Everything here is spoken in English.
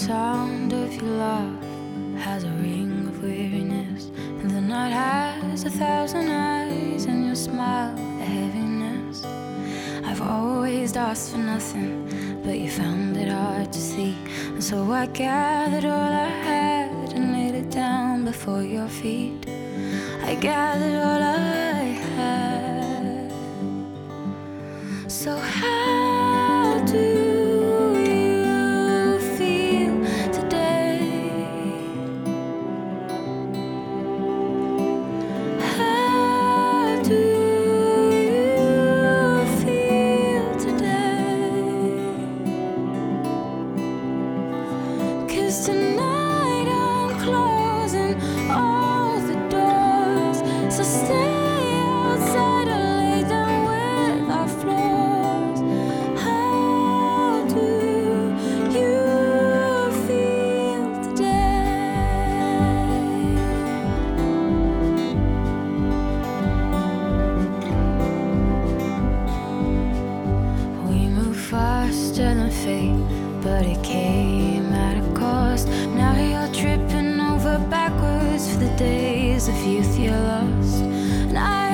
sound of your laugh has a ring of weariness, and the night has 1,000 eyes, and your smile a heaviness. I've always asked for nothing, but you found it hard to see, and so I gathered all I had and laid it down before your feet. I gathered all I had. So how do you feel today? How do you feel today? 'Cause tonight I'm closing all the doors, so stay outside or lay down with our floors. How do you feel today? We move faster than fate, but it came at a cost. Now you're tripping over backwards for the days of youth you lost. And I